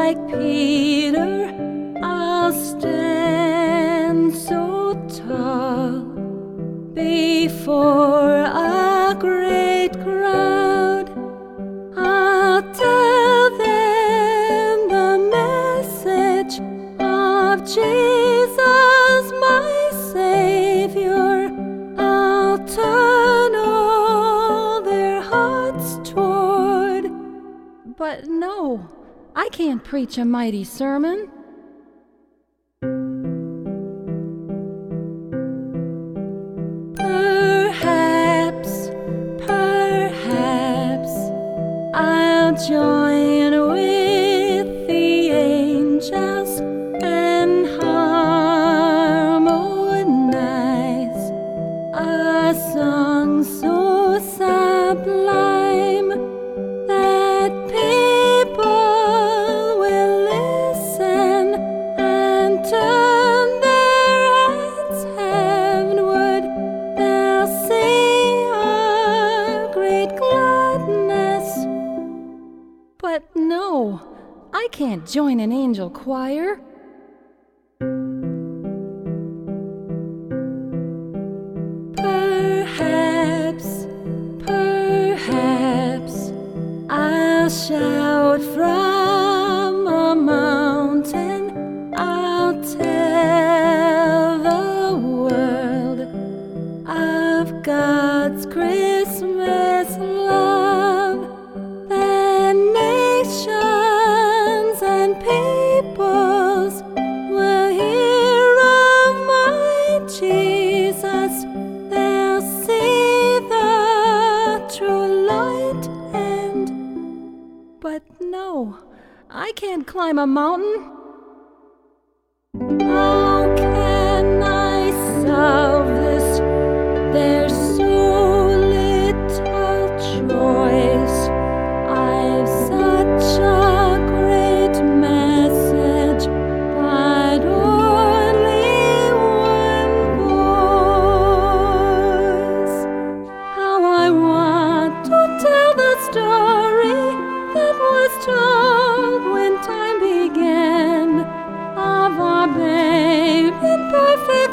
like Peter, I'll stand so tall before a great crowd. I'll tell them the message of Jesus, my Savior. I'll turn all their hearts toward. But no, I can't preach a mighty sermon. Perhaps I'll join with the angels and harmonize a song so sublime that people will listen and turn their heads heavenward. They'll see our great gladness. But no, I can't join an angel choir. Perhaps I'll shout from a mountain. I'll tell the world of God's Christmas love. Then nations and peoples will hear of my Jesus. They'll see the true light and. But no, I can't climb a mountain. How can I solve this? There's so little choice. I've such a great message, but only one voice. How I want to tell the story that was told when time began, of our babe in perfect